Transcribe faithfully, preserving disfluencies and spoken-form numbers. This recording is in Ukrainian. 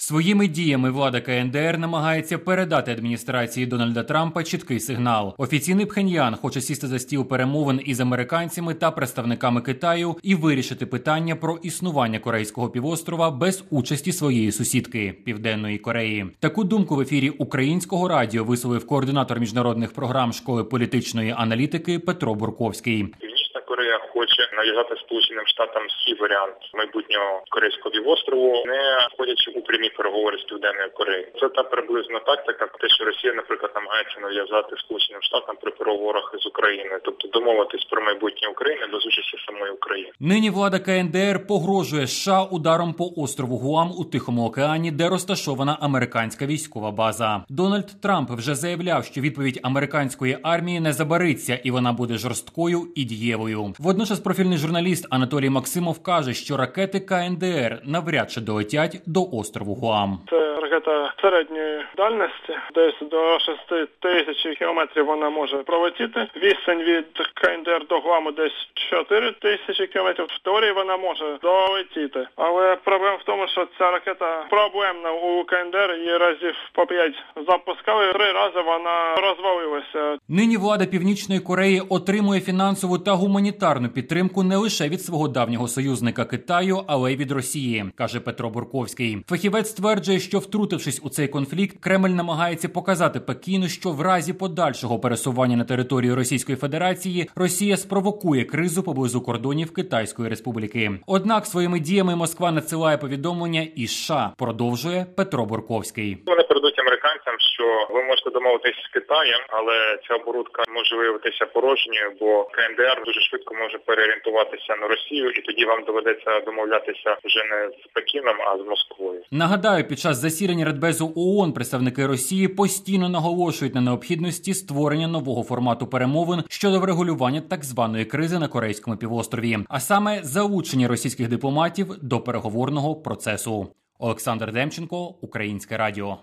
Своїми діями влада КНДР намагається передати адміністрації Дональда Трампа чіткий сигнал. Офіційний Пхеньян хоче сісти за стіл перемовин із американцями та представниками Китаю і вирішити питання про існування Корейського півострова без участі своєї сусідки – Південної Кореї. Таку думку в ефірі Українського радіо висловив координатор міжнародних програм Школи політичної аналітики Петро Бурковський. Корея хоче нав'язати Сполученим Штатам свій варіант майбутнього Корейського півострову, не входячи у прямі переговори з Південною Кореєю. Це та приблизно тактика, те, що Росія, наприклад, намагається нав'язати Сполученим Штатам при переговорах з Україною, тобто домовитись про майбутнє України без участі самої України. Нині влада КНДР погрожує США ударом по острову Гуам у Тихому океані, де розташована американська військова база. Дональд Трамп вже заявляв, що відповідь американської армії не забариться і вона буде жорсткою і дієвою. Водночас профільний журналіст Анатолій Максимов каже, що ракети КНДР навряд чи долетять до острову Гуам. Це ракета середньої дальності, десь до шести тисяч кілометрів вона може пролетіти. Відстань від КНДР до Гуаму десь чотири тисячі кілометрів. В теорії вона може долетіти. Але проблема в тому, що ця ракета проблемна у КНДР, її разів по п'ять запускали, три рази вона розвалилася. Нині влада Північної Кореї отримує фінансову та гуманітарну підтримку не лише від свого давнього союзника Китаю, але й від Росії, каже Петро Бурковський. Фахівець стверджує, що втрутившись у цей конфлікт, Кремль намагається показати Пекіну, що в разі подальшого пересування на територію Російської Федерації Росія спровокує кризу поблизу кордонів Китайської Республіки. Однак своїми діями Москва надсилає повідомлення і США, продовжує Петро Бурковський. Вони передають американцям, що ви можете домовитись з Китаєм, але ця оборудка може виявитися порожньою, бо КНДР дуже швидко може переорієнтуватися на Росію, і тоді вам доведеться домовлятися вже не з Пекіном, а з Москвою. Нагадаю, під час засідання Радбезу ООН представники Росії постійно наголошують на необхідності створення нового формату перемовин щодо врегулювання так званої кризи на Корейському півострові, а саме залучення російських дипломатів до переговорного процесу. Олександр Демченко, Українське радіо.